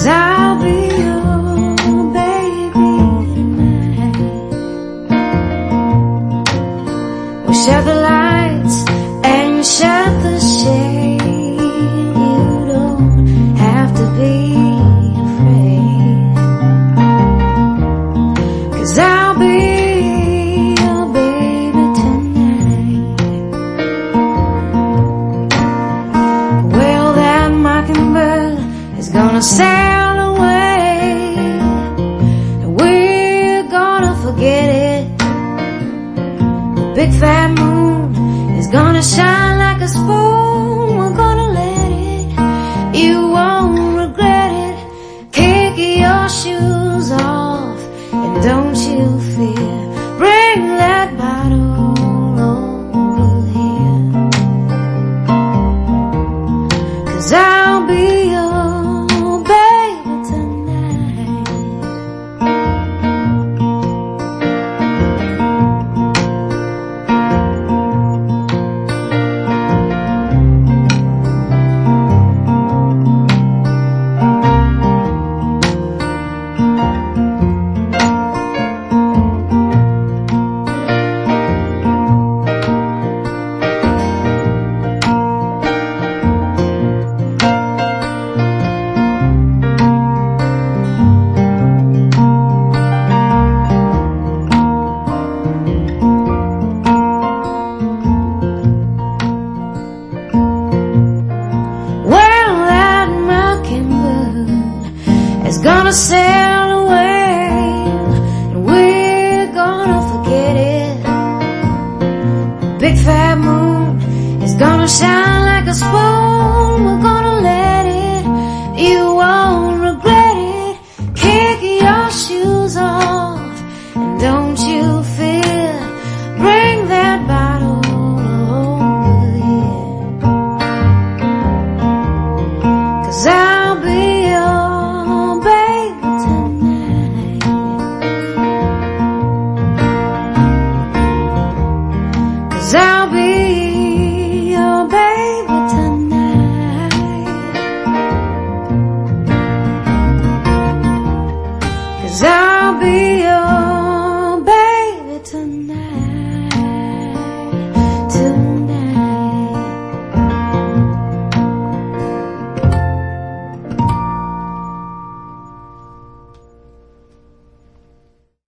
'cause I'll be your baby tonight. We shut the lights and shut the shade. You don't have to be afraid, 'cause I'll be your baby tonight. Well, that mockingbird is gonna sail away, and we're gonna forget it. The big fat moon is gonna shine like a spoon. We're gonna let it, you won't regret it. Kick your shoes off and don't you fear. Bring that bottle over here, 'cause I'll be your baby tonight. It's gonna sail away, and we're gonna forget it. The big fat moon is gonna shine